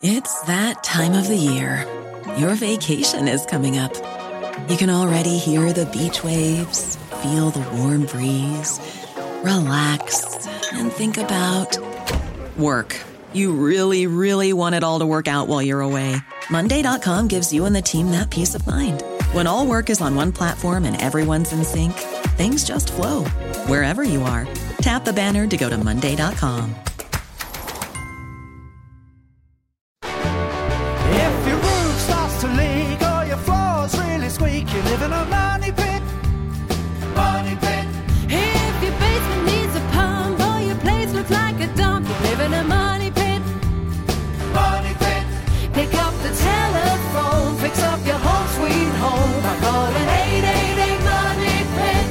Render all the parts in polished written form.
It's that time of the year. Your vacation is coming up. You can already hear the beach waves, feel the warm breeze, relax, and think about work. You really, really want it all to work out while you're away. Monday.com gives you and the team that peace of mind. When all work is on one platform and everyone's in sync, things just flow. Wherever you are, tap the banner to go to Monday.com. If your roof starts to leak or your floor's really squeak, you live in a money pit. Money pit. If your basement needs a pump or your place looks like a dump, you live in a money pit. Money pit. Pick up the telephone, fix up your home sweet home by calling 888 Money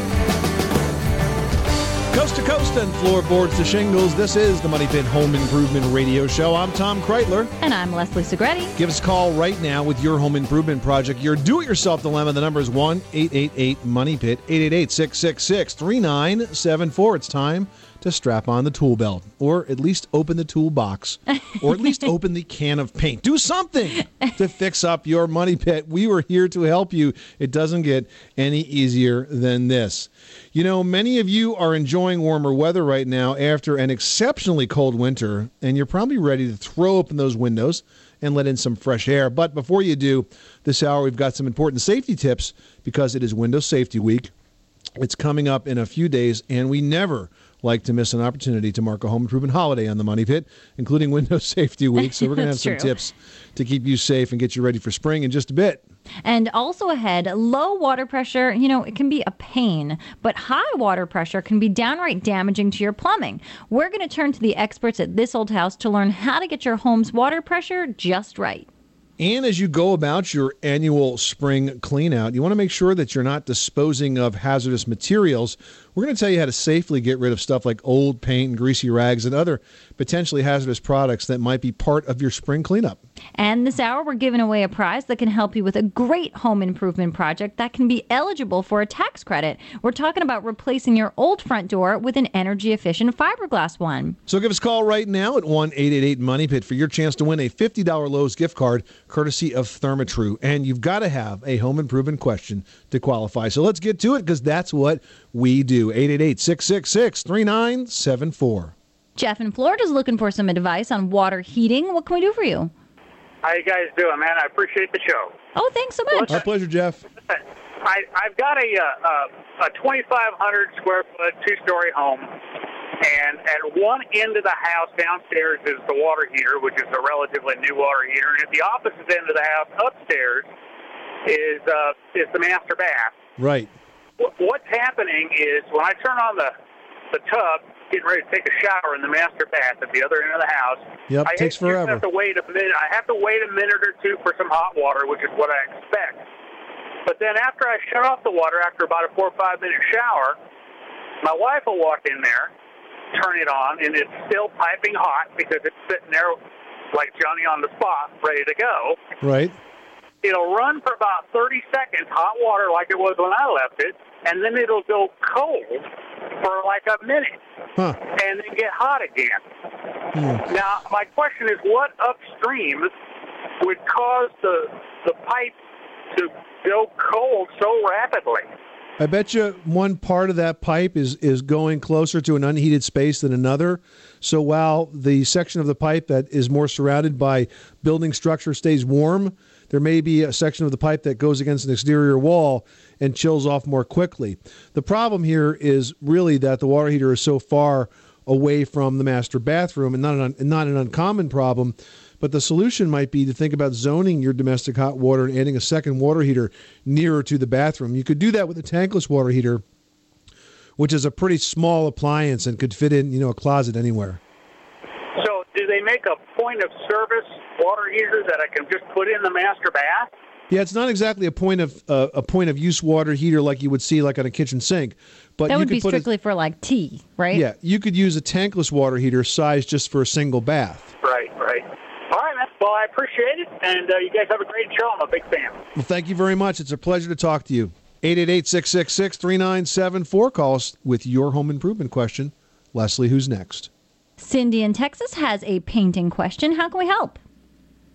Pit. Coast to coast and floorboards to shingles, this is the Money Pit Home Improvement Radio Show. I'm Tom Kreitler. And I'm Leslie Segretti. Give us a call right now with your home improvement project, your do-it-yourself dilemma. The number is 1-888-MONEY-PIT, 888-666-3974. It's time to strap on the tool belt, or at least open the toolbox, or at least open the can of paint. Do something to fix up your money pit. We were here to help you. It doesn't get any easier than this. You know, many of you are enjoying warmer weather right now after an exceptionally cold winter, and you're probably ready to throw open those windows and let in some fresh air. But before you do, this hour we've got some important safety tips because it is Window Safety Week. It's coming up in a few days, and we never like to miss an opportunity to mark a home improvement holiday on the Money Pit, including Window Safety Week. So we're going to have some tips to keep you safe and get you ready for spring in just a bit. And also ahead, low water pressure, it can be a pain, but high water pressure can be downright damaging to your plumbing. We're going to turn to the experts at This Old House to learn how to get your home's water pressure just right. And as you go about your annual spring clean out, you want to make sure that you're not disposing of hazardous materials. We're going to tell you how to safely get rid of stuff like old paint and greasy rags and other potentially hazardous products that might be part of your spring cleanup. And this hour, we're giving away a prize that can help you with a great home improvement project that can be eligible for a tax credit. We're talking about replacing your old front door with an energy-efficient fiberglass one. So give us a call right now at 1-888-MONEY-PIT for your chance to win a $50 Lowe's gift card courtesy of Therma-Tru. And you've got to have a home improvement question to qualify. So let's get to it because that's what we do. 888-666-3974. Jeff in Florida is looking for some advice on water heating. What can we do for you? How you guys doing, man? I appreciate the show. Oh, thanks so much. Our pleasure, Jeff. I've got a 2,500 square foot, two-story home, and at one end of the house downstairs is the water heater, which is a relatively new water heater, and at the opposite end of the house upstairs is the master bath. Right. What's happening is when I turn on the tub, getting ready to take a shower in the master bath at the other end of the house. Yep, it takes forever. I have to wait a minute. I have to wait a minute or two for some hot water, which is what I expect. But then after I shut off the water, after about a 4 or 5 minute shower, my wife will walk in there, turn it on, and it's still piping hot because it's sitting there like Johnny on the spot, ready to go. Right. It'll run for about 30 seconds, hot water like it was when I left it, and then it'll go cold for like a minute, and then get hot again. Now, my question is, what upstream would cause the pipe to go cold so rapidly? I bet you one part of that pipe is going closer to an unheated space than another. So while the section of the pipe that is more surrounded by building structure stays warm, there may be a section of the pipe that goes against an exterior wall and chills off more quickly. The problem here is really that the water heater is so far away from the master bathroom, and not an uncommon problem. But the solution might be to think about zoning your domestic hot water and adding a second water heater nearer to the bathroom. You could do that with a tankless water heater, which is a pretty small appliance and could fit in, a closet anywhere. So do they make a point of service water heater that I can just put in the master bath? Yeah, it's not exactly a point of use water heater like you would see like on a kitchen sink, but that you would could be strictly for like tea, right? Yeah, you could use a tankless water heater sized just for a single bath. Right. All right, man. Well, I appreciate it, and you guys have a great show. I'm a big fan. Well, thank you very much. It's a pleasure to talk to you. 888-666-3974. Call us with your home improvement question. Leslie, who's next? Cindy in Texas has a painting question. How can we help?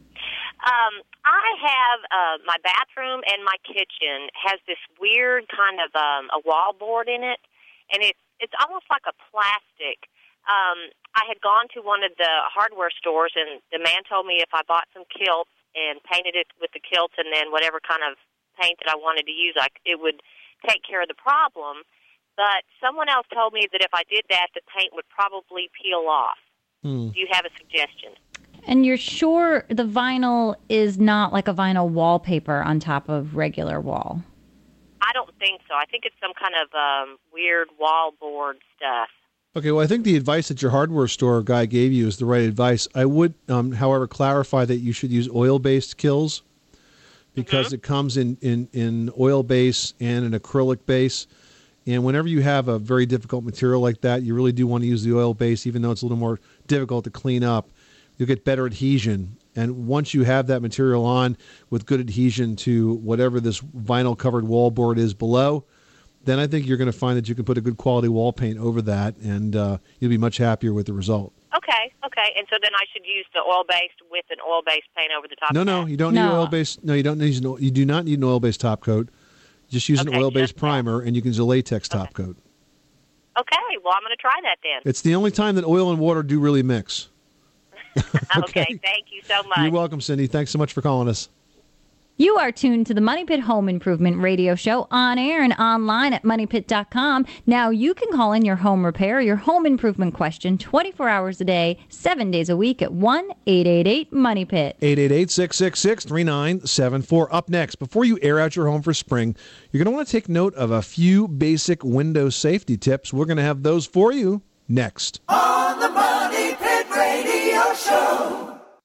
I have my bathroom and my kitchen has this weird kind of a wall board in it, and it's almost like a plastic. I had gone to one of the hardware stores, and the man told me if I bought some kilts and painted it with the kilts and then whatever kind of paint that I wanted to use, it would take care of the problem. But someone else told me that if I did that, the paint would probably peel off. Do you have a suggestion? And you're sure the vinyl is not like a vinyl wallpaper on top of regular wall? I don't think so. I think it's some kind of weird wall board stuff. Okay, well, I think the advice that your hardware store guy gave you is the right advice. I would, however, clarify that you should use oil-based kills because it comes in oil base and an acrylic base. And whenever you have a very difficult material like that, you really do want to use the oil base, even though it's a little more difficult to clean up. You'll get better adhesion. And once you have that material on with good adhesion to whatever this vinyl-covered wall board is below, then I think you're going to find that you can put a good quality wall paint over that, and you'll be much happier with the result. Okay. And so then I should use the oil-based with an oil-based paint over the top of that? No, you don't need oil-based. No, you don't need. You do not need an oil-based top coat. Just use an oil-based primer, and you can use a latex top coat. Okay, well, I'm going to try that then. It's the only time that oil and water do really mix. Okay, thank you so much. You're welcome, Cindy. Thanks so much for calling us. You are tuned to the Money Pit Home Improvement Radio Show on air and online at MoneyPit.com. Now you can call in your home repair, your home improvement question 24 hours a day, 7 days a week at 1-888-MONEY-PIT. 888-666-3974. Up next, before you air out your home for spring, you're going to want to take note of a few basic window safety tips. We're going to have those for you next. On the Money Pit Radio Show.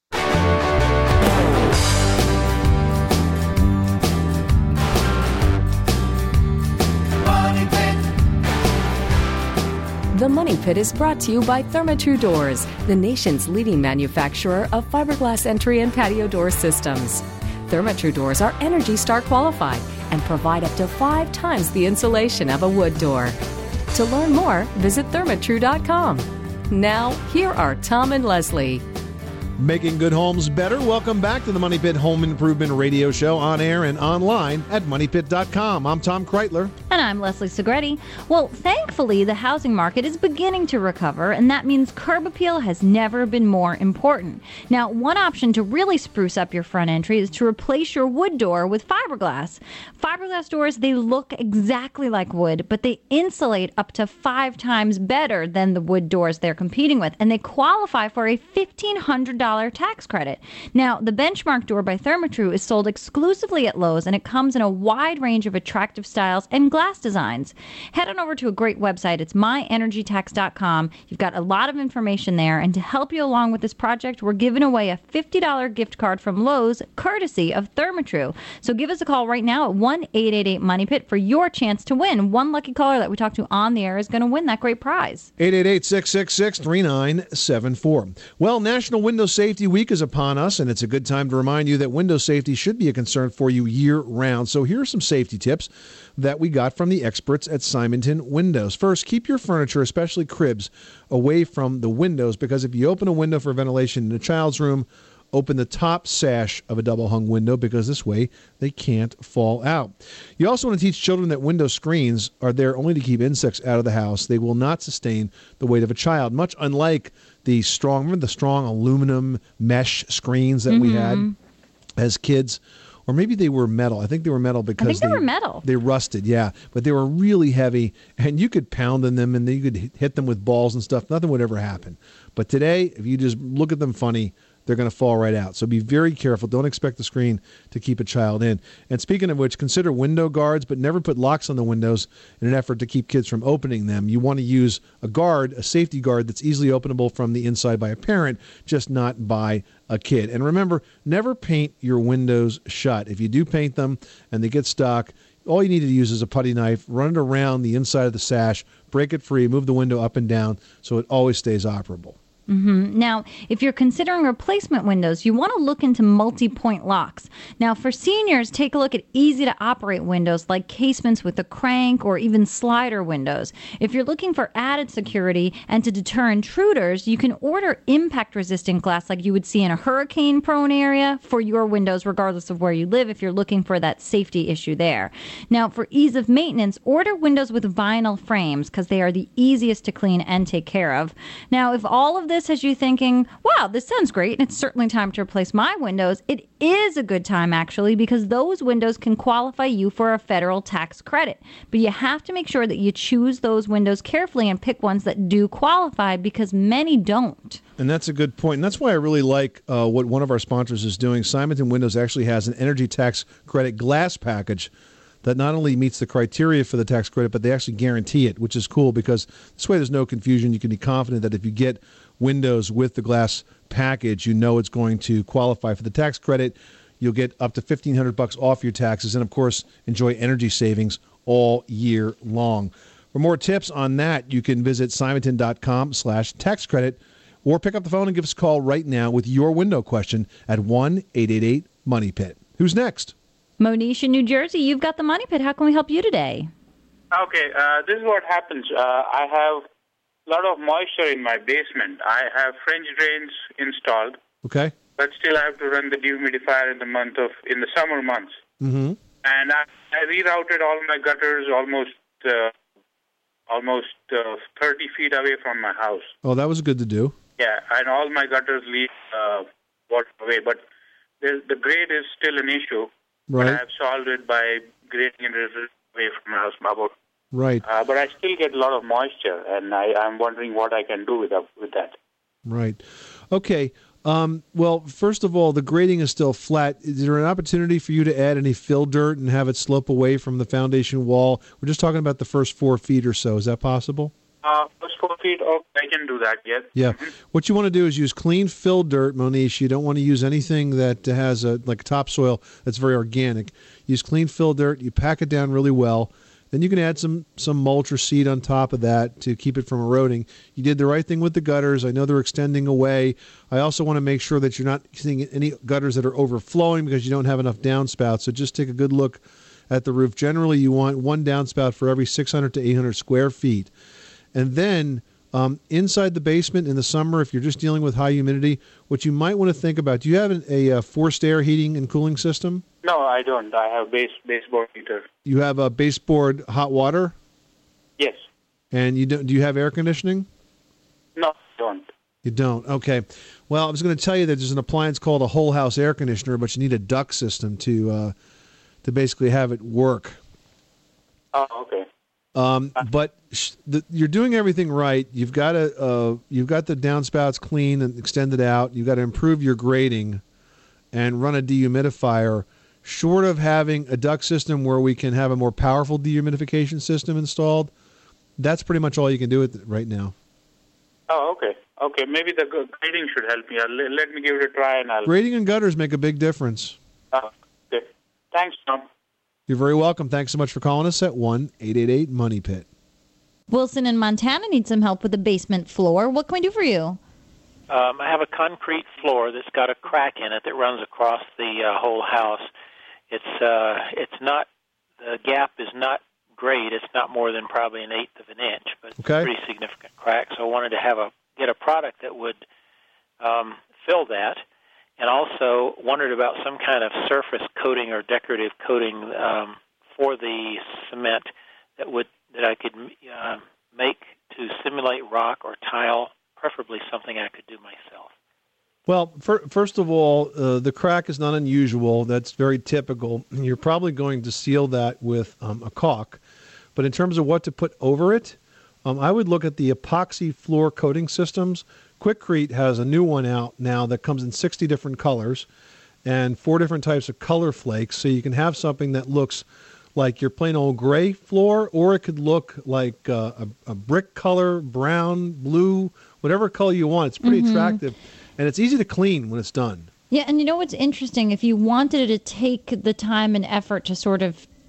The Money Pit is brought to you by Therma-Tru Doors, the nation's leading manufacturer of fiberglass entry and patio door systems. Therma-Tru Doors are Energy Star qualified and provide up to 5 times the insulation of a wood door. To learn more, visit thermatru.com. Now, here are Tom and Leslie. Making good homes better. Welcome back to the Money Pit Home Improvement Radio Show on air and online at MoneyPit.com. I'm Tom Kreitler. And I'm Leslie Segretti. Well, thankfully, the housing market is beginning to recover, and that means curb appeal has never been more important. Now, one option to really spruce up your front entry is to replace your wood door with fiberglass. Fiberglass doors, they look exactly like wood, but they insulate up to 5 times better than the wood doors they're competing with, and they qualify for a $1,500 tax credit. Now, the Benchmark door by Therma-Tru is sold exclusively at Lowe's, and it comes in a wide range of attractive styles and glass designs. Head on over to a great website. It's myenergytax.com. You've got a lot of information there, and to help you along with this project, we're giving away a $50 gift card from Lowe's, courtesy of Therma-Tru. So give us a call right now at 1-888-MONEY-PIT for your chance to win. One lucky caller that we talk to on the air is going to win that great prize. 888-666-3974. Well, National Window Safety Week is upon us, and it's a good time to remind you that window safety should be a concern for you year-round. So here are some safety tips that we got from the experts at Simonton Windows. First, keep your furniture, especially cribs, away from the windows, because if you open a window for ventilation in a child's room, open the top sash of a double-hung window, because this way they can't fall out. You also want to teach children that window screens are there only to keep insects out of the house. They will not sustain the weight of a child, much unlike the strong aluminum mesh screens that we had as kids. Or maybe they were metal. I think they were metal because they were metal. They rusted, yeah. But they were really heavy, and you could pound on them, and you could hit them with balls and stuff. Nothing would ever happen. But today, if you just look at them funny, they're going to fall right out. So be very careful. Don't expect the screen to keep a child in. And speaking of which, consider window guards, but never put locks on the windows in an effort to keep kids from opening them. You want to use a guard, a safety guard that's easily openable from the inside by a parent, just not by a kid. And remember, never paint your windows shut. If you do paint them and they get stuck, all you need to use is a putty knife, run it around the inside of the sash, break it free, move the window up and down so it always stays operable. Now, if you're considering replacement windows, you want to look into multi-point locks. Now, for seniors, take a look at easy-to-operate windows like casements with a crank or even slider windows. If you're looking for added security and to deter intruders, you can order impact-resistant glass like you would see in a hurricane-prone area for your windows, regardless of where you live, if you're looking for that safety issue there. Now, for ease of maintenance, order windows with vinyl frames because they are the easiest to clean and take care of. Now, if all of this has you thinking, wow, this sounds great, and it's certainly time to replace my windows, it is a good time, actually, because those windows can qualify you for a federal tax credit. But you have to make sure that you choose those windows carefully and pick ones that do qualify, because many don't. And that's a good point. And that's why I really like what one of our sponsors is doing. Simonton Windows actually has an energy tax credit glass package that not only meets the criteria for the tax credit, but they actually guarantee it, which is cool because this way there's no confusion. You can be confident that if you get windows with the glass package, you know it's going to qualify for the tax credit. You'll get up to $1,500 off your taxes and, of course, enjoy energy savings all year long. For more tips on that, you can visit simonton.com/tax credit or pick up the phone and give us a call right now with your window question at 1-888-MONEY-PIT. Who's next? Monish in New Jersey, you've got the Money Pit. How can we help you today? Okay, this is what happens. I have a lot of moisture in my basement. I have French drains installed. Okay. But still I have to run the dehumidifier in the summer months. Mm-hmm. And I rerouted all my gutters almost 30 feet away from my house. Oh, that was good to do. Yeah, and all my gutters leave water away. But the grade is still an issue. Right. But I have solved it by grading it away from my house. Right. But I still get a lot of moisture, and I'm wondering what I can do with that. Right. Okay. Well, first of all, the grading is still flat. Is there an opportunity for you to add any fill dirt and have it slope away from the foundation wall? We're just talking about the first 4 feet or so. Is that possible? First 4 feet, I can do that, yes. Yeah. What you want to do is use clean fill dirt, Monish. You don't want to use anything that has like topsoil that's very organic. Use clean fill dirt. You pack it down really well. Then you can add some mulch or seed on top of that to keep it from eroding. You did the right thing with the gutters. I know they're extending away. I also want to make sure that you're not seeing any gutters that are overflowing because you don't have enough downspouts. So just take a good look at the roof. Generally, you want one downspout for every 600 to 800 square feet. And then inside the basement in the summer, if you're just dealing with high humidity, what you might want to think about, do you have a forced air heating and cooling system? No, I don't. I have baseboard heater. You have a baseboard hot water? Yes. And do you have air conditioning? No, I don't. You don't? Okay. Well, I was going to tell you that there's an appliance called a whole house air conditioner, but you need a duct system to basically have it work. Oh, okay. But you're doing everything right. You've got the downspouts clean and extended out. You've got to improve your grading and run a dehumidifier. Short of having a duct system where we can have a more powerful dehumidification system installed, that's pretty much all you can do with it right now. Oh, okay. Okay, maybe the grading should help me. Let me give it a try, and I'll... Grading and gutters make a big difference. Okay. Thanks, Tom. You're very welcome. Thanks so much for calling us at 1-888-MONEY-PIT. Wilson in Montana needs some help with the basement floor. What can we do for you? I have a concrete floor that's got a crack in it that runs across the whole house. It's not, the gap is not great. It's not more than probably 1/8 of an inch, but it's a pretty significant crack. So I wanted to get a product that would fill that, and also wondered about some kind of surface coating or decorative coating for the cement that I could make to simulate rock or tile, preferably something I could do myself. Well, first of all, the crack is not unusual. That's very typical. You're probably going to seal that with a caulk. But in terms of what to put over it, I would look at the epoxy floor coating systems. Quikrete has a new one out now that comes in 60 different colors and 4 different types of color flakes. So you can have something that looks like your plain old gray floor, or it could look like a brick color, brown, blue, whatever color you want. It's pretty attractive. And it's easy to clean when it's done. Yeah, and you know what's interesting? If you wanted to take the time and effort to sort of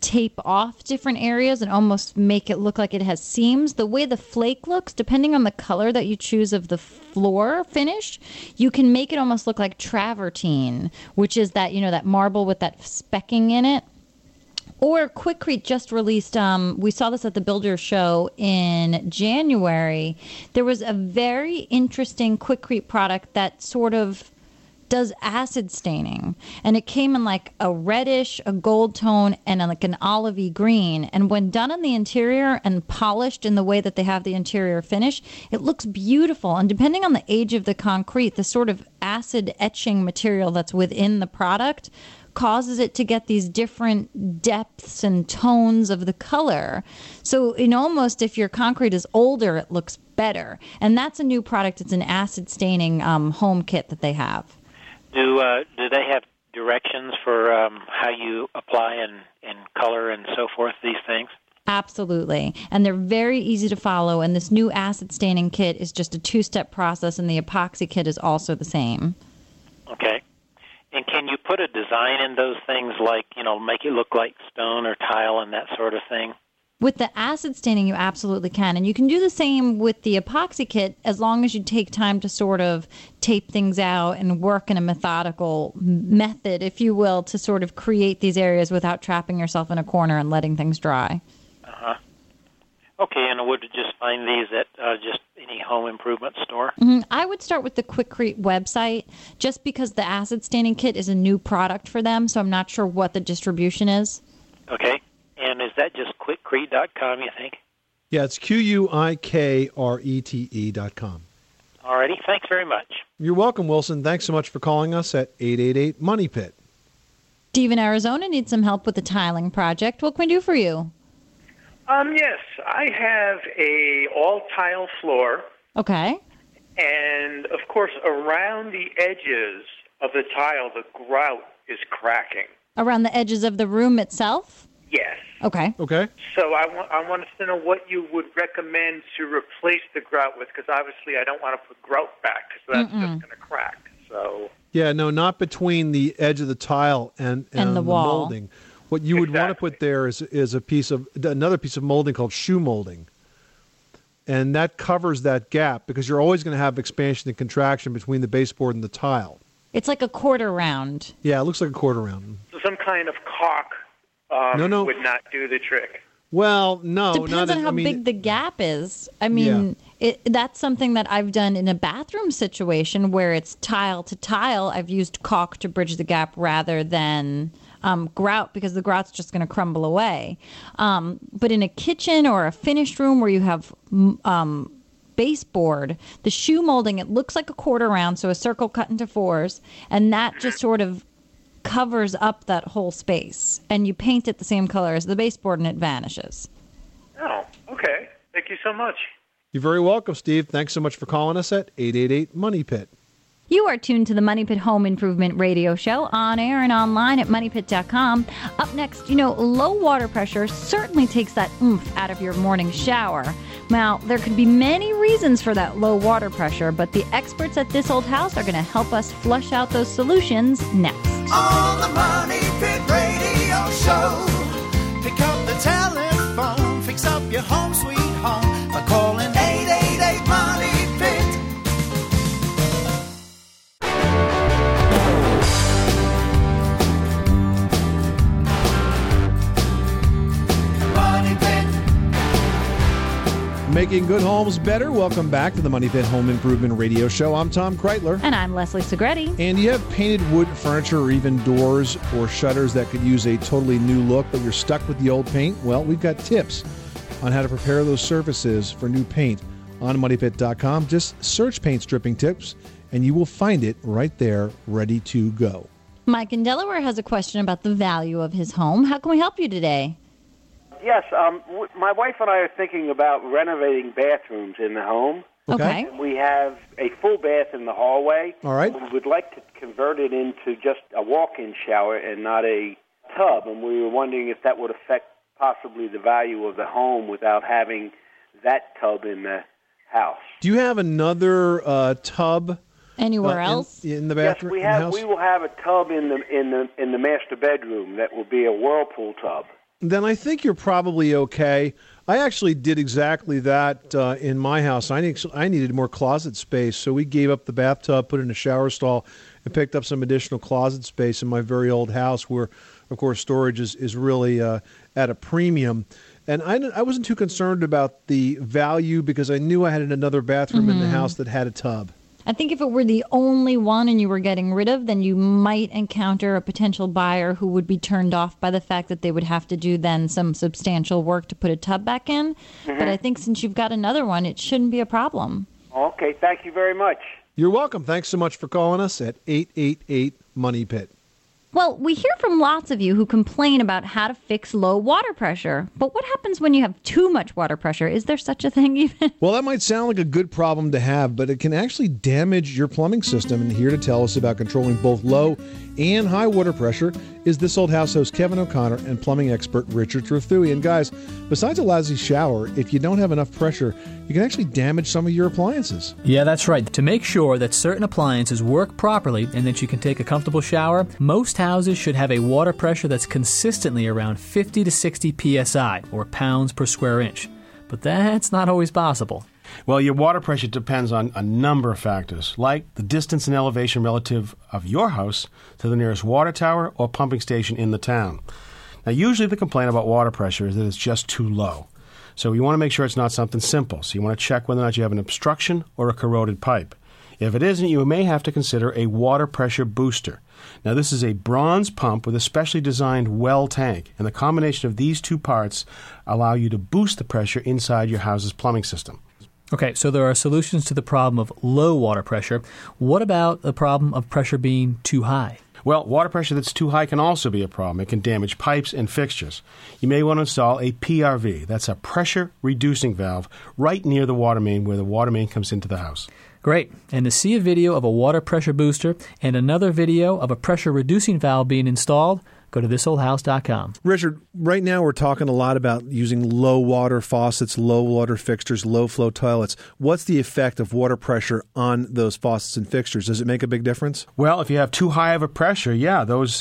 tape off different areas and almost make it look like it has seams. The way the flake looks, depending on the color that you choose of the floor finish, you can make it almost look like travertine, which is that, that marble with that specking in it. Or Quikrete just released, we saw this at the Builder Show in January. There was a very interesting Quikrete product that sort of does acid staining. And it came in like a reddish, a gold tone, and like an olivey green. And when done on the interior and polished in the way that they have the interior finish, it looks beautiful. And depending on the age of the concrete, the sort of acid etching material that's within the product causes it to get these different depths and tones of the color. So almost if your concrete is older, it looks better. And that's a new product. It's an acid staining home kit that they have. Do they have directions for how you apply and color and so forth these things? Absolutely. And they're very easy to follow. And this new acid staining kit is just a 2-step process, and the epoxy kit is also the same. Okay. And can you put a design in those things like, make it look like stone or tile and that sort of thing? With the acid staining, you absolutely can. And you can do the same with the epoxy kit as long as you take time to sort of tape things out and work in a methodical method, if you will, to sort of create these areas without trapping yourself in a corner and letting things dry. Uh-huh. Okay, and I would just find these at just any home improvement store? Mm-hmm. I would start with the Quikrete website just because the acid staining kit is a new product for them, so I'm not sure what the distribution is. Okay. And is that just quikrete.com, you think? Yeah, it's QUIKRETE.com. All righty. Thanks very much. You're welcome, Wilson. Thanks so much for calling us at 888-MONEY-PIT. Steve in Arizona needs some help with the tiling project. What can we do for you? Yes, I have a all-tile floor. Okay. And, of course, around the edges of the tile, the grout is cracking. Around the edges of the room itself? Yes. Okay. Okay. So I wanted to know what you would recommend to replace the grout with, because obviously I don't want to put grout back, because that's just going to crack. So. Yeah, no, not between the edge of the tile and the wall. molding. What you would want to put there is another piece of molding called shoe molding. And that covers that gap because you're always going to have expansion and contraction between the baseboard and the tile. It's like a quarter round. Yeah, it looks like a quarter round. So some kind of caulk would not do the trick. Well, no. Depends on how big the gap is. I mean, that's something that I've done in a bathroom situation where it's tile to tile. I've used caulk to bridge the gap rather than grout, because the grout's just going to crumble away. But in a kitchen or a finished room where you have baseboard, the shoe molding, it looks like a quarter round, so a circle cut into fours, and that just sort of covers up that whole space. And you paint it the same color as the baseboard, and it vanishes. Oh, okay. Thank you so much. You're very welcome, Steve. Thanks so much for calling us at 888-MONEY-PIT. You are tuned to the Money Pit Home Improvement Radio Show, on air and online at MoneyPit.com. Up next, low water pressure certainly takes that oomph out of your morning shower. Now, there could be many reasons for that low water pressure, but the experts at This Old House are going to help us flush out those solutions next. On the Money Pit Radio Show, pick up the telephone, fix up your home sweet home by calling 888-MONEY-PIT. Making good homes better. Welcome back to the Money Pit Home Improvement Radio Show. I'm Tom Kreitler. And I'm Leslie Segretti. And you have painted wood furniture or even doors or shutters that could use a totally new look, but you're stuck with the old paint? Well, we've got tips on how to prepare those surfaces for new paint on MoneyPit.com. Just search paint stripping tips, and you will find it right there, ready to go. Mike in Delaware has a question about the value of his home. How can we help you today? Yes, my wife and I are thinking about renovating bathrooms in the home. Okay. We have a full bath in the hallway. All right. We would like to convert it into just a walk-in shower and not a tub, and we were wondering if that would affect possibly the value of the home without having that tub in the house. Do you have another tub anywhere else in the bathroom? Yes, we will have a tub in the master bedroom that will be a Whirlpool tub. then I think you're probably okay. I actually did exactly that in my house. I needed more closet space, so we gave up the bathtub, put in a shower stall, and picked up some additional closet space in my very old house where, of course, storage is really at a premium. And I wasn't too concerned about the value because I knew I had another bathroom in the house that had a tub. I think if it were the only one and you were getting rid of, then you might encounter a potential buyer who would be turned off by the fact that they would have to do then some substantial work to put a tub back in. But I think since you've got another one, it shouldn't be a problem. Okay, thank you very much. You're welcome. Thanks so much for calling us at 888-MONEY-PIT. Well, we hear from lots of you who complain about how to fix low water pressure. But what happens when you have too much water pressure? Is there such a thing even? Well, that might sound like a good problem to have, but it can actually damage your plumbing system. And here to tell us about controlling both low and high water pressure is This Old House host Kevin O'Connor and plumbing expert Richard Trethewey. And guys, besides a lousy shower, if you don't have enough pressure, you can actually damage some of your appliances. Yeah, that's right. To make sure that certain appliances work properly and that you can take a comfortable shower, most houses should have a water pressure that's consistently around 50 to 60 psi, or pounds per square inch. But that's not always possible. Well, your water pressure depends on a number of factors, like the distance and elevation relative of your house to the nearest water tower or pumping station in the town. Now, usually the complaint about water pressure is that it's just too low. So you want to make sure it's not something simple. So you want to check whether or not you have an obstruction or a corroded pipe. If it isn't, you may have to consider a water pressure booster. Now, this is a bronze pump with a specially designed well tank, and the combination of these two parts allow you to boost the pressure inside your house's plumbing system. Okay, so there are solutions to the problem of low water pressure. What about the problem of pressure being too high? Well, water pressure that's too high can also be a problem. It can damage pipes and fixtures. You may want to install a PRV. That's a pressure reducing valve right near the water main where the water main comes into the house. Great. And to see a video of a water pressure booster and another video of a pressure reducing valve being installed, go to thisoldhouse.com. Richard, right now we're talking a lot about using low water faucets, low water fixtures, low flow toilets. What's the effect of water pressure on those faucets and fixtures? Does it make a big difference? Well, if you have too high of a pressure, yeah, those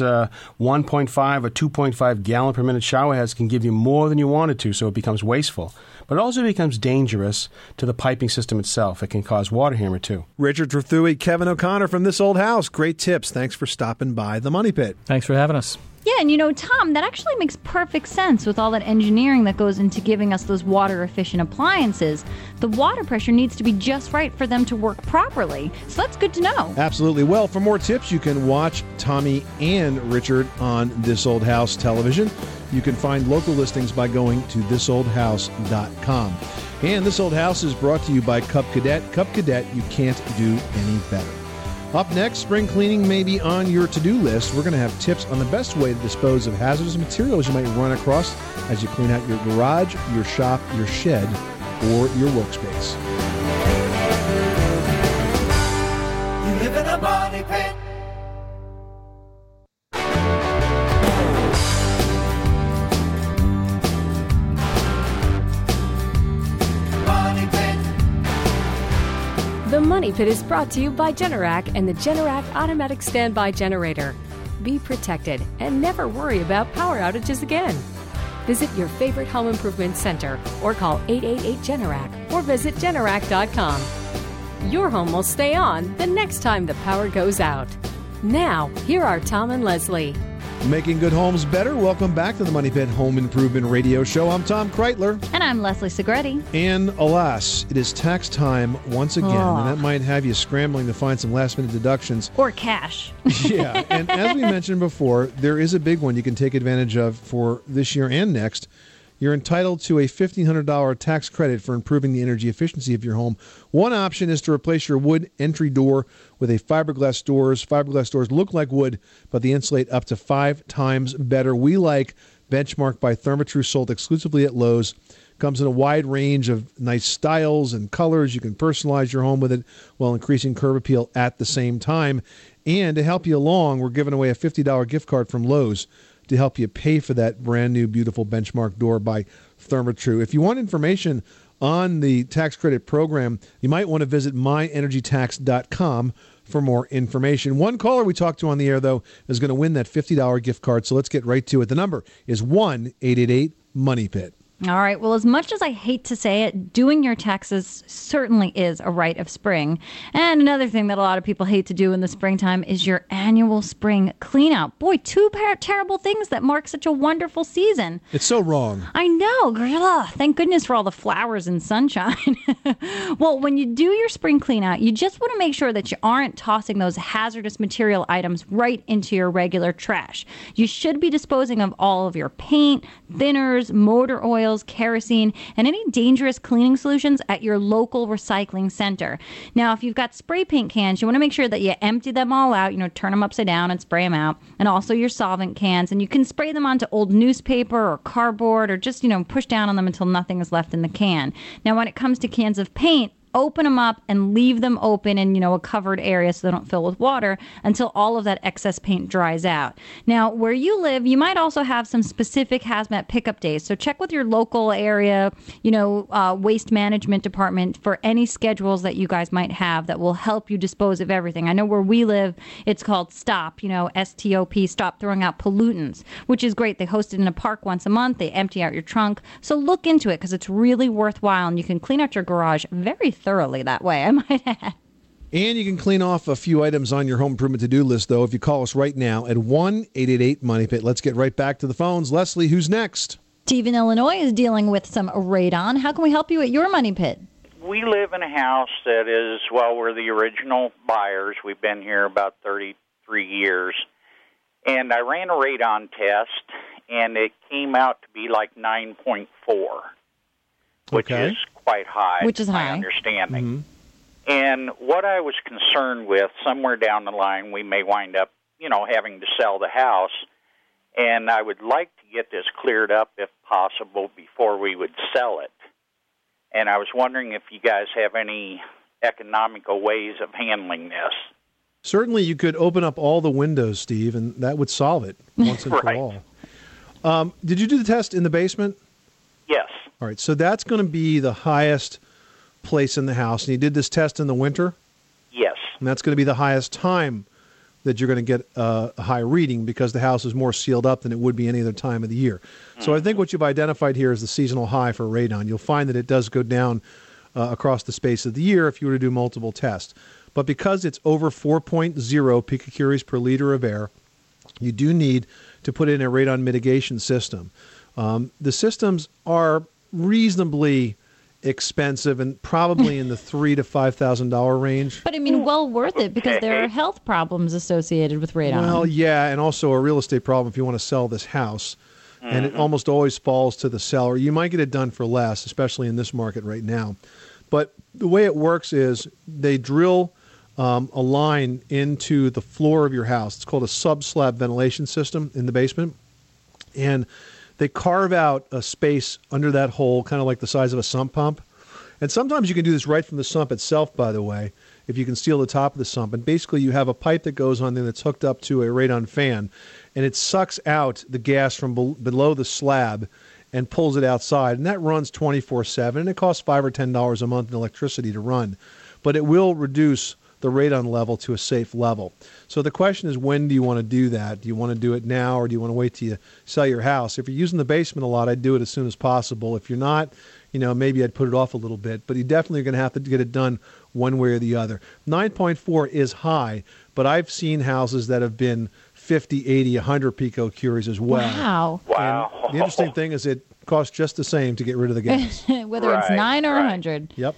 1.5 or 2.5 gallon per minute shower heads can give you more than you wanted to, so it becomes wasteful. But it also becomes dangerous to the piping system itself. It can cause water hammer, too. Richard Trethewey, Kevin O'Connor from This Old House. Great tips. Thanks for stopping by the Money Pit. Thanks for having us. Yeah, and Tom, that actually makes perfect sense with all that engineering that goes into giving us those water-efficient appliances. The water pressure needs to be just right for them to work properly. So that's good to know. Absolutely. Well, for more tips, you can watch Tommy and Richard on This Old House television. You can find local listings by going to thisoldhouse.com. And This Old House is brought to you by Cub Cadet. Cub Cadet, you can't do any better. Up next, spring cleaning may be on your to-do list. We're going to have tips on the best way to dispose of hazardous materials you might run across as you clean out your garage, your shop, your shed, or your workspace. You live in a money pit. The Money Pit is brought to you by Generac and the Generac Automatic Standby Generator. Be protected and never worry about power outages again. Visit your favorite home improvement center or call 888-GENERAC or visit Generac.com. Your home will stay on the next time the power goes out. Now, here are Tom and Leslie. Making good homes better. Welcome back to the Money Pit Home Improvement Radio Show. I'm Tom Kreitler. And I'm Leslie Segretti. And alas, it is tax time once again, and that might have you scrambling to find some last-minute deductions. Or cash. Yeah, and as we mentioned before, there is a big one you can take advantage of for this year and next. You're entitled to a $1,500 tax credit for improving the energy efficiency of your home. One option is to replace your wood entry door with a fiberglass doors. Fiberglass doors look like wood, but they insulate up to 5 times better. We like Benchmark by Therma-Tru, sold exclusively at Lowe's. Comes in a wide range of nice styles and colors. You can personalize your home with it while increasing curb appeal at the same time. And to help you along, we're giving away a $50 gift card from Lowe's to help you pay for that brand new, beautiful Benchmark door by Therma-Tru. If you want information on the tax credit program, you might want to visit myenergytax.com for more information. One caller we talked to on the air, though, is going to win that $50 gift card, so let's get right to it. The number is 1-888-MONEY-PIT. All right. Well, as much as I hate to say it, doing your taxes certainly is a rite of spring. And another thing that a lot of people hate to do in the springtime is your annual spring clean out. Boy, two terrible things that mark such a wonderful season. It's so wrong. I know. Ugh, thank goodness for all the flowers and sunshine. Well, when you do your spring clean out, you just want to make sure that you aren't tossing those hazardous material items right into your regular trash. You should be disposing of all of your paint, thinners, motor oils, kerosene, and any dangerous cleaning solutions at your local recycling center. Now, if you've got spray paint cans, you want to make sure that you empty them all out, turn them upside down and spray them out, and also your solvent cans, and you can spray them onto old newspaper or cardboard or just, push down on them until nothing is left in the can. Now, when it comes to cans of paint, open them up and leave them open in, a covered area so they don't fill with water until all of that excess paint dries out. Now, where you live, you might also have some specific hazmat pickup days. So check with your local area, waste management department for any schedules that you guys might have that will help you dispose of everything. I know where we live, it's called STOP, STOP, Stop Throwing Out Pollutants, which is great. They host it in a park once a month. They empty out your trunk. So look into it because it's really worthwhile, and you can clean out your garage very thoroughly that way, I might add. And you can clean off a few items on your home improvement to-do list, though, if you call us right now at 1-888-MONEY-PIT. Let's get right back to the phones. Leslie, who's next? Steve in Illinois is dealing with some radon. How can we help you at your money pit? We live in a house that is, we're the original buyers. We've been here about 33 years. And I ran a radon test, and it came out to be like 9.4, which is quite high. Which is high. My understanding. Mm-hmm. And what I was concerned with, somewhere down the line, we may wind up, having to sell the house. And I would like to get this cleared up, if possible, before we would sell it. And I was wondering if you guys have any economical ways of handling this. Certainly, you could open up all the windows, Steve, and that would solve it once and Right. for all. Did you do the test in the basement? Yes. All right, so that's going to be the highest place in the house. And you did this test in the winter? Yes. And that's going to be the highest time that you're going to get a high reading because the house is more sealed up than it would be any other time of the year. So I think what you've identified here is the seasonal high for radon. You'll find that it does go down across the space of the year if you were to do multiple tests. But because it's over 4.0 picocuries per liter of air, you do need to put in a radon mitigation system. The systems are reasonably expensive and probably in the $3,000 to $5,000 range. But well worth it because there are health problems associated with radon. Well, yeah, and also a real estate problem if you want to sell this house. And it almost always falls to the seller. You might get it done for less, especially in this market right now. But the way it works is they drill a line into the floor of your house. It's called a sub-slab ventilation system in the basement. And they carve out a space under that hole, kind of like the size of a sump pump. And sometimes you can do this right from the sump itself, by the way, if you can seal the top of the sump. And basically you have a pipe that goes on there that's hooked up to a radon fan, and it sucks out the gas from below the slab and pulls it outside. And that runs 24/7, and it costs $5 or $10 a month in electricity to run. But it will reduce the radon level to a safe level. So the question is, when do you want to do that? Do you want to do it now, or do you want to wait till you sell your house? If you're using the basement a lot, I'd do it as soon as possible. If you're not, maybe I'd put it off a little bit. But you definitely are going to have to get it done one way or the other. 9.4 is high, but I've seen houses that have been 50, 80, 100 picocuries as well. Wow. And the interesting thing is it costs just the same to get rid of the gas. Whether it's 9 or 100. Yep.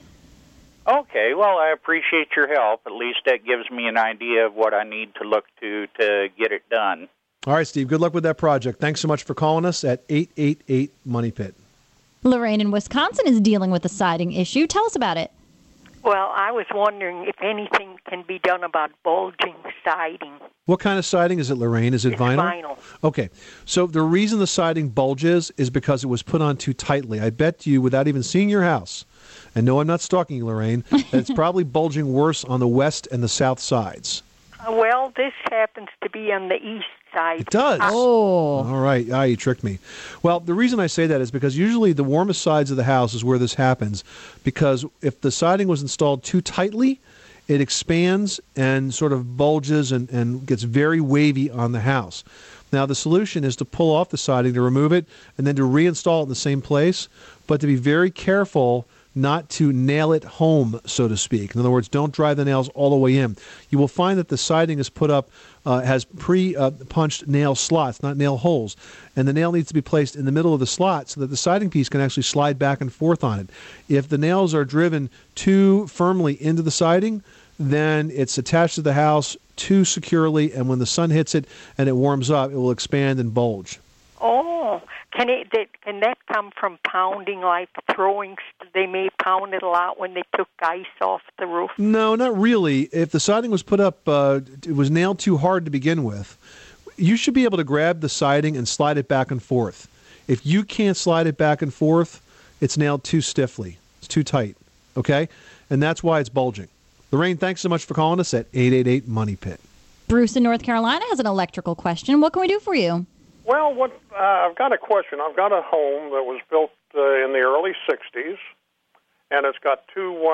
Okay, well, I appreciate your help. At least that gives me an idea of what I need to look to get it done. All right, Steve, good luck with that project. Thanks so much for calling us at 888-MONEY-PIT. Lorraine in Wisconsin is dealing with a siding issue. Tell us about it. Well, I was wondering if anything can be done about bulging siding. What kind of siding is it, Lorraine? Is it vinyl? Vinyl. Okay. So the reason the siding bulges is because it was put on too tightly. I bet you, without even seeing your house, and no, I'm not stalking you, Lorraine, that it's probably bulging worse on the west and the south sides. Well, this happens to be on the east side. It does? Oh. All right. You tricked me. Well, the reason I say that is because usually the warmest sides of the house is where this happens, because if the siding was installed too tightly, it expands and sort of bulges and gets very wavy on the house. Now, the solution is to pull off the siding, to remove it, and then to reinstall it in the same place, but to be very careful not to nail it home, so to speak. In other words, don't drive the nails all the way in. You will find that the siding is put up, has pre-punched nail slots, not nail holes, and the nail needs to be placed in the middle of the slot so that the siding piece can actually slide back and forth on it. If the nails are driven too firmly into the siding, then it's attached to the house too securely, and when the sun hits it and it warms up, it will expand and bulge. Oh, can that come from pounding, like throwing? They may pound it a lot when they took ice off the roof. No, not really. If the siding was put up, it was nailed too hard to begin with. You should be able to grab the siding and slide it back and forth. If you can't slide it back and forth, it's nailed too stiffly. It's too tight. Okay? And that's why it's bulging. Lorraine, thanks so much for calling us at 888-MONEY-PIT. Bruce in North Carolina has an electrical question. What can we do for you? Well, I've got a question. I've got a home that was built in the early 60s, and it's got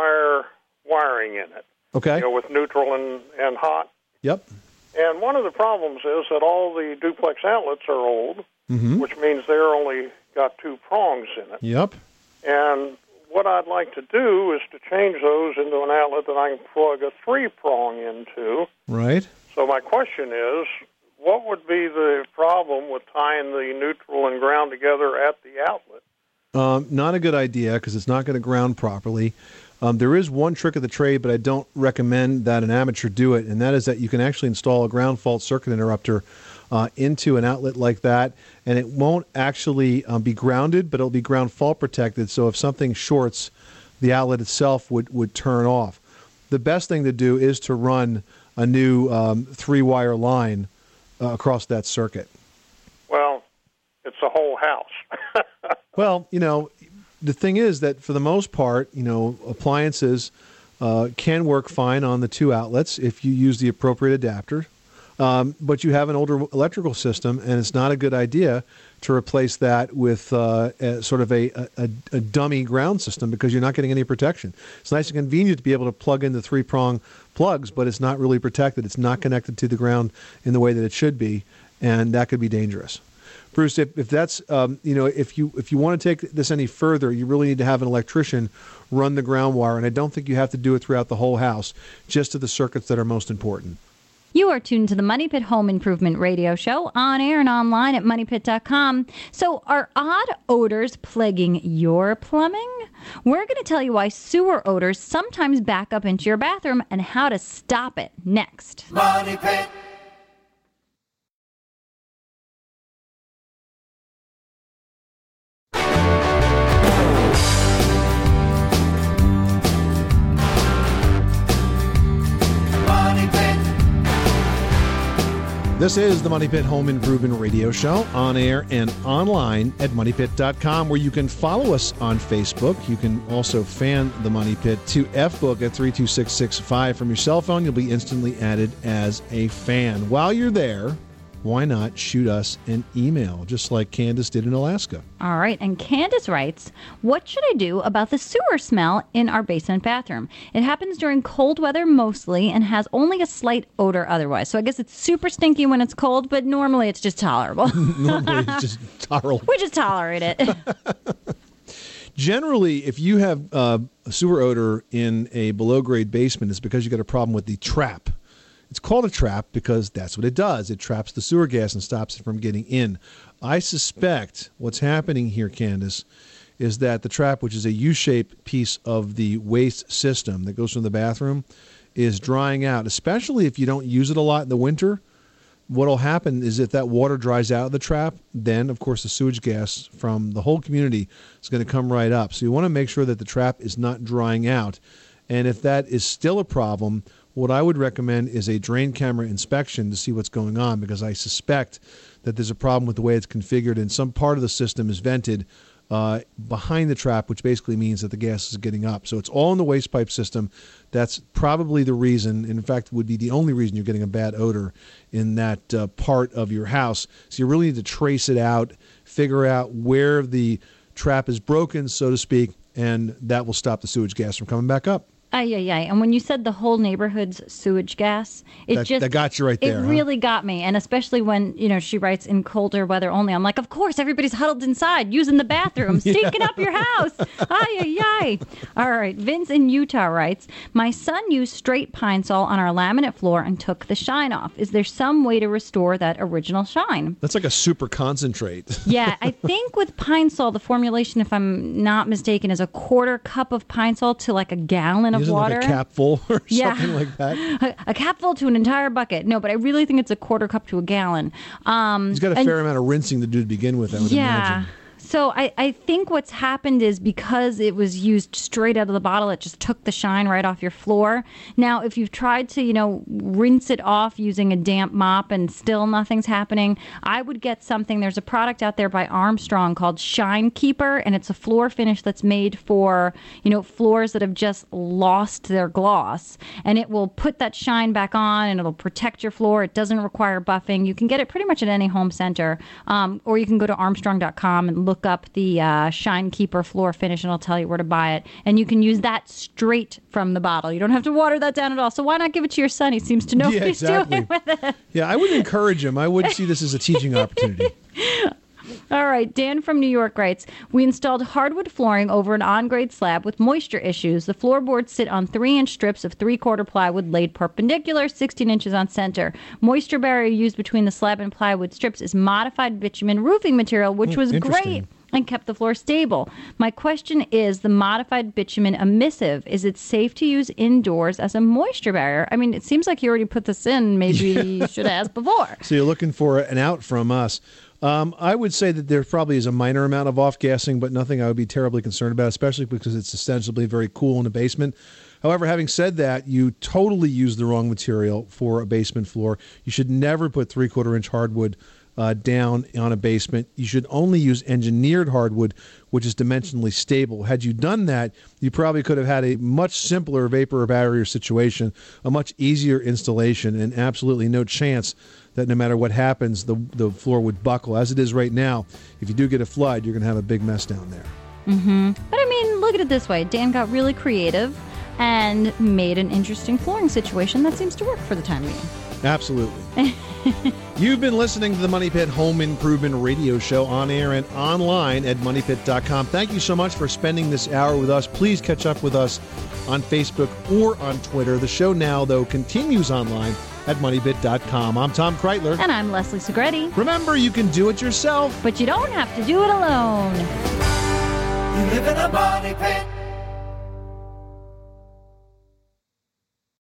wiring in it. Okay. With neutral and hot. Yep. And one of the problems is that all the duplex outlets are old, which means they're only got 2 prongs in it. Yep. And what I'd like to do is to change those into an outlet that I can plug a 3-prong into. Right. So my question is, what would be the problem with tying the neutral and ground together at the outlet? Not a good idea because it's not going to ground properly. There is one trick of the trade, but I don't recommend that an amateur do it, and that is that you can actually install a ground fault circuit interrupter into an outlet like that, and it won't actually be grounded, but it'll be ground fault protected, so if something shorts, the outlet itself would turn off. The best thing to do is to run a new 3-wire line across that circuit. Well, it's a whole house. Well, the thing is that for the most part, appliances can work fine on the 2 outlets if you use the appropriate adapter. But you have an older electrical system, and it's not a good idea to replace that with sort of a dummy ground system because you're not getting any protection. It's nice and convenient to be able to plug in the 3-prong plugs, but it's not really protected. It's not connected to the ground in the way that it should be, and that could be dangerous. Bruce, if that's if you want to take this any further, you really need to have an electrician run the ground wire, and I don't think you have to do it throughout the whole house, just to the circuits that are most important. You are tuned to the Money Pit Home Improvement Radio Show, on air and online at MoneyPit.com. So are odd odors plaguing your plumbing? We're going to tell you why sewer odors sometimes back up into your bathroom and how to stop it next. Money Pit. This is the Money Pit Home Improvement Radio Show, on air and online at MoneyPit.com, where you can follow us on Facebook. You can also fan the Money Pit to FBook at 32665 from your cell phone. You'll be instantly added as a fan. While you're there, why not shoot us an email, just like Candace did in Alaska? All right, and Candace writes, what should I do about the sewer smell in our basement bathroom? It happens during cold weather mostly and has only a slight odor otherwise. So I guess it's super stinky when it's cold, but normally it's just tolerable. Normally it's just tolerable. We just tolerate it. Generally, if you have a sewer odor in a below-grade basement, it's because you got a problem with the trap. It's called a trap because that's what it does. It traps the sewer gas and stops it from getting in. I suspect what's happening here, Candace, is that the trap, which is a U-shaped piece of the waste system that goes from the bathroom, is drying out, especially if you don't use it a lot in the winter. What will happen is if that water dries out of the trap, then, of course, the sewage gas from the whole community is going to come right up. So you want to make sure that the trap is not drying out. And if that is still a problem, what I would recommend is a drain camera inspection to see what's going on, because I suspect that there's a problem with the way it's configured and some part of the system is vented behind the trap, which basically means that the gas is getting up. So it's all in the waste pipe system. That's probably the reason, and in fact would be the only reason you're getting a bad odor in that part of your house. So you really need to trace it out, figure out where the trap is broken, so to speak, and that will stop the sewage gas from coming back up. And when you said the whole neighborhood's sewage gas, that got you right there. It really got me. And especially when, she writes in colder weather only. I'm like, of course, everybody's huddled inside using the bathroom, stinking up your house. All right. Vince in Utah writes, my son used straight Pine Sol on our laminate floor and took the shine off. Is there some way to restore that original shine? That's like a super concentrate. Yeah, I think with Pine Sol, the formulation, if I'm not mistaken, is a quarter cup of Pine Sol to like a gallon of water. Like a cap full or something like that? A cap full to an entire bucket. No, but I really think it's a quarter cup to a gallon. He's got a fair amount of rinsing to do to begin with, I would imagine. So I think what's happened is because it was used straight out of the bottle, it just took the shine right off your floor. Now, if you've tried to, rinse it off using a damp mop and still nothing's happening, I would get something. There's a product out there by Armstrong called Shine Keeper, and it's a floor finish that's made for, floors that have just lost their gloss. And it will put that shine back on, and it'll protect your floor. It doesn't require buffing. You can get it pretty much at any home center, or you can go to Armstrong.com and look up the Shine Keeper floor finish, and I'll tell you where to buy it. And you can use that straight from the bottle. You don't have to water that down at all. So why not give it to your son? He seems to know what he's doing with it. Yeah, I would encourage him. I would see this as a teaching opportunity. All right, Dan from New York writes, we installed hardwood flooring over an on-grade slab with moisture issues. The floorboards sit on 3-inch strips of 3/4 plywood laid perpendicular, 16 inches on center. Moisture barrier used between the slab and plywood strips is modified bitumen roofing material, which was great and kept the floor stable. My question is the modified bitumen emissive. Is it safe to use indoors as a moisture barrier? I mean, it seems like you already put this in. Maybe you should have asked before. So you're looking for an out from us. I would say that there probably is a minor amount of off-gassing, but nothing I would be terribly concerned about, especially because it's ostensibly very cool in the basement. However, having said that, you totally used the wrong material for a basement floor. You should never put 3/4-inch hardwood down on a basement. You should only use engineered hardwood, which is dimensionally stable. Had you done that, you probably could have had a much simpler vapor barrier situation, a much easier installation, and absolutely no chance that no matter what happens, the floor would buckle. As it is right now, if you do get a flood, you're going to have a big mess down there. Mm-hmm. But I mean, look at it this way. Dan got really creative and made an interesting flooring situation that seems to work for the time being. Absolutely. You've been listening to the Money Pit Home Improvement Radio Show on air and online at moneypit.com. Thank you so much for spending this hour with us. Please catch up with us on Facebook or on Twitter. The show now, though, continues online at moneypit.com. I'm Tom Kreitler. And I'm Leslie Segretti. Remember, you can do it yourself, but you don't have to do it alone. You live in a money pit.